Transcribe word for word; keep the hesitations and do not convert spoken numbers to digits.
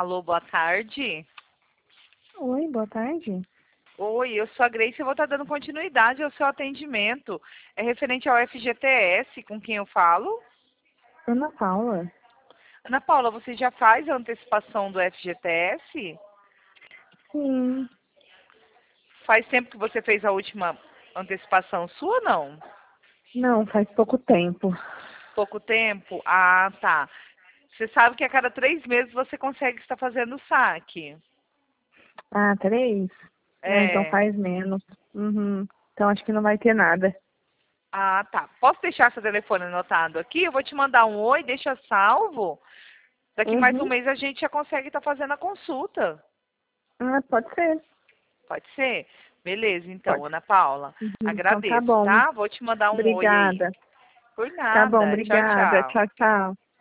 Alô, boa tarde. Oi, boa tarde. Oi, eu sou a Grace e eu vou estar dando continuidade ao seu atendimento. É referente ao F G T S, com quem eu falo? Ana Paula. Ana Paula, você já faz a antecipação do F G T S? Sim. Faz tempo que você fez a última antecipação sua, não? Não, faz pouco tempo. Pouco tempo? Ah, tá. Você sabe que a cada três meses você consegue estar fazendo o saque. Ah, três? Ah, então É. faz menos. Uhum. Então acho que não vai ter nada. Ah, tá. Posso deixar seu telefone anotado aqui? Eu vou te mandar um oi, deixa salvo. Daqui mais um Uhum. mês a gente já consegue estar fazendo a consulta. Ah, pode ser. Pode ser? Beleza, então, Pode. Ana Paula. Uhum. Então tá Agradeço, bom. tá? Vou te mandar um oi aí. Obrigada. Por Tá bom, nada. Tchau, obrigada. tchau. Tchau, tchau.